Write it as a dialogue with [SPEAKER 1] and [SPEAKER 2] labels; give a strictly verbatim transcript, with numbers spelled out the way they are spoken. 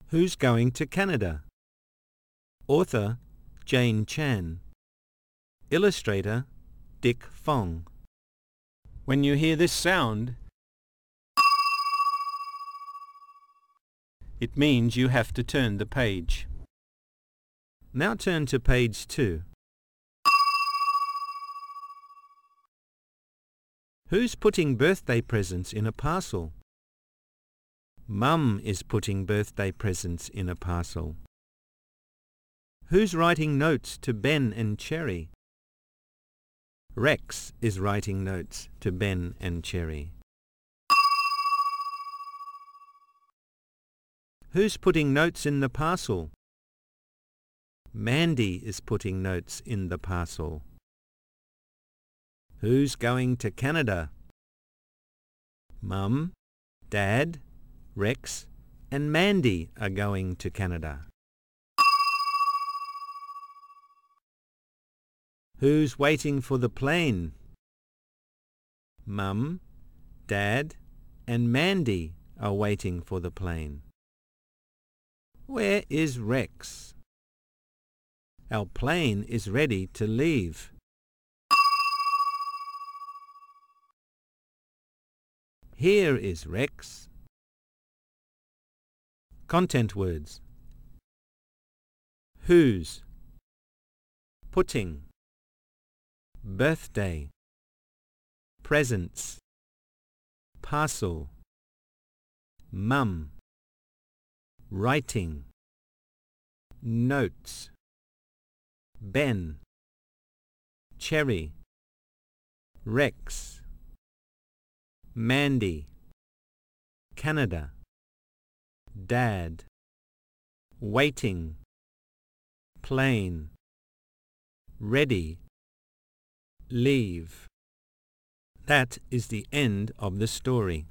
[SPEAKER 1] Who's going to Canada? Author Jane Chan. Illustrator Dick Fong. When you hear this sound, it means you have to turn the page. Now turn to page two. Who's putting birthday presents in a parcel? Mum is putting birthday presents in a parcel. Who's writing notes to Ben and Cherry? Rex is writing notes to Ben and Cherry. Who's putting notes in the parcel? Mandy is putting notes in the parcel. Who's going to Canada? Mum, Dad, Rex and Mandy are going to Canada. Who's waiting for the plane? Mum, Dad and Mandy are waiting for the plane. Where is Rex? Our plane is ready to leave. Here is Rex. Content words. Whose, putting, birthday, presents, parcel, mum, writing, notes, Ben, Cherry, Rex, Mandy, Canada, Dad, waiting, plane, ready, leave. That is the end of the story.